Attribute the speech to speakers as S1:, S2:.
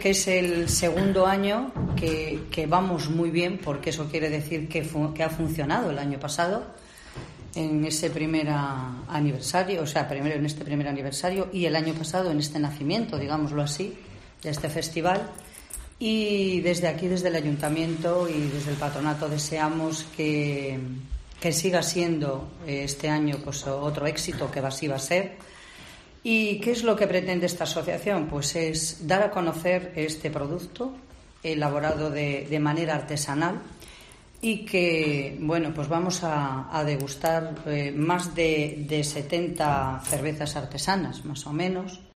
S1: Que es el segundo año que vamos muy bien, porque eso quiere decir que ha funcionado el año pasado en ese primer aniversario, o sea, primero en este primer aniversario y el año pasado en este nacimiento, digámoslo así, de este festival. Y desde aquí, desde el Ayuntamiento y desde el Patronato, deseamos que siga siendo este año pues otro éxito, que así va a ser. ¿Y qué es lo que pretende esta asociación? Pues es dar a conocer este producto elaborado de manera artesanal y que, bueno, pues vamos a degustar más de 70 cervezas artesanas, más o menos.